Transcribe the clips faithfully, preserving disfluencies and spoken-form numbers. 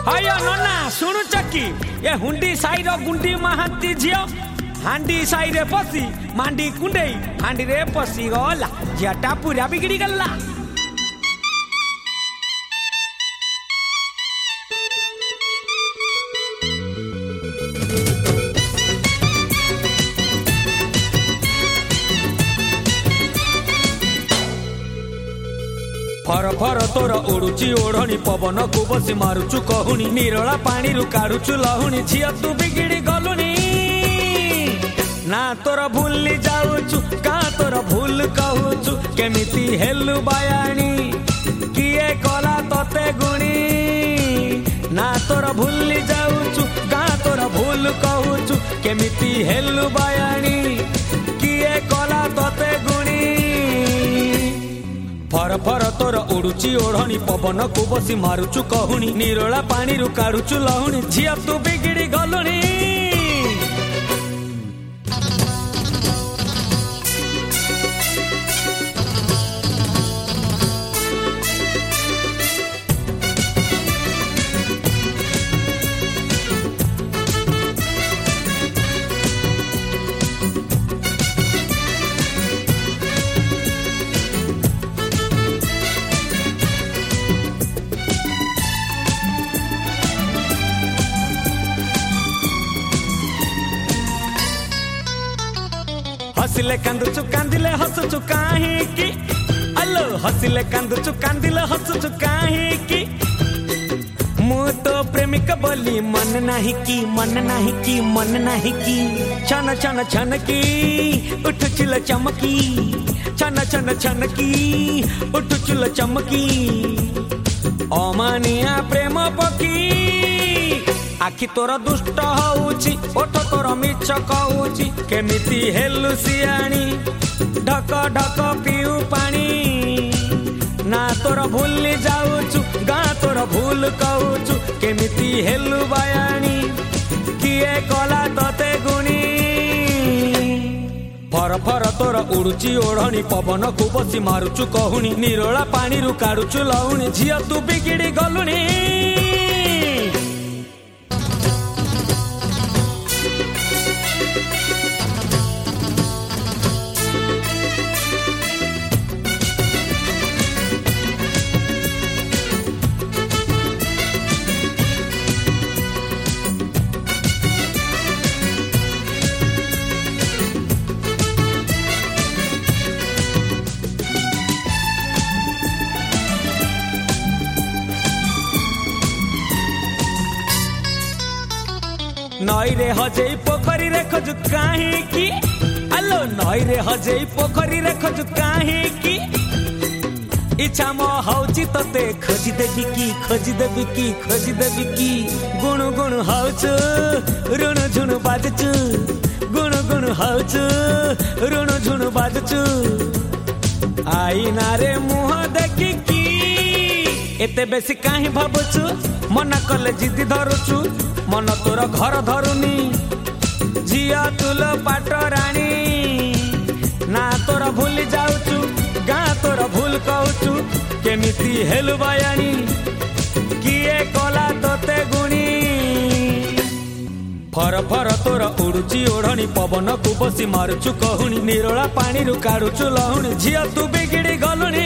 अयो नना शुणु चकी ये हुंडी साई रो गुंडी महांती झियो हांडी साई रे पसी मांडी कुंडेई हांडी रे पसी गला झियाटा पूरा बिगड़ी गला। फर फर तोर उड़ुची ओढ़नी पवन को बसी मारुचु कहूनी निरोला पानी रु काढ़ुचु लहुनी झिया तू बिगिड़ी गलुनी ना तोर भूली जाऊचु का तोर भूल कहूचु केमिति हेलु बायाणी किए कला तते गुणी ना तोर भूली जाऊचु का तोर भूल कहूचु केमिति हेलु बायाणी किए कला तते गुणी फर फर तोर उड़ुची ओढ़नी पवन को बसी मारुचु कहूनी निरोला पानी रु काढ़ुचु लहुनी झिया तू बिगिड़ी गलुनी। हसिले कांदुचु कांदिले हसुचु काहेकि अलो हसिले कांदुचु कांदिले हसुचु काहेकि मु तो प्रेमिक बोली मन नाही की मन नाही की मन नाही की छन छन छन की उठ चिल चमकी छन छन छन की उठ चिल चमकी अमानिया प्रेम पकी आखि तोर दुष्ट होउची ओठ तोर मिछ कहूची केमिति हेलु सियाणी ढक ढक पिउ पानी ना तोर भूली जाऊचु गा तोर भूल कहूचु केमिति हेलु बायाणी किए कला तते गुणी फर फर तोर उड़ुची ओढ़नी पवन को बसी मारुचु कहूनी निरोला पानी रु काढ़ुचु लहुनी झिया तू बिगिड़ी गलुनी। नई रे हजेई पोखरी रे खोजु काहेकि अलो नई रे हजेई पोखरी रे खोजु काहेकि इच्छा मो हौची तते खोजी देबी की खोजी देबी की खोजी देबी की गुण गुण हौचु ऋण झुण बाजचु गुण गुण हौचु ऋण झुण बाजचु आई ना रे मुह देखी की एते बेसी काहे भाबुचु मना कले जिद्दी धरुचु मन तोर घर धरुनी झिया तुल पाट राणी ना तोर भूली जाऊचु गा तोर भूल कहूचु केमिति हेलु बायाणी किए कला तते गुणी फर फर तोर उड़ुची ओढ़नी पवन को बसी मारुचु कहूनी निरोला पानी रु काढ़ुचु लहुनी झिया तू बिगिड़ी गलुनी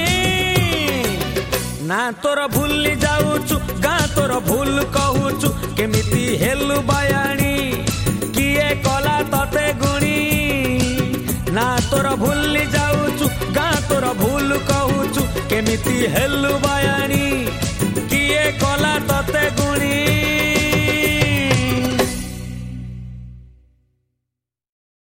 ना तोर भूली जाऊचु गा तोर भूल कहूचु केमिति हेलु बायाणी किए कला तते गुणी ना तोर भूली जाऊचु गा तोर भूल कहूचु केमिति हेलु बायाणी।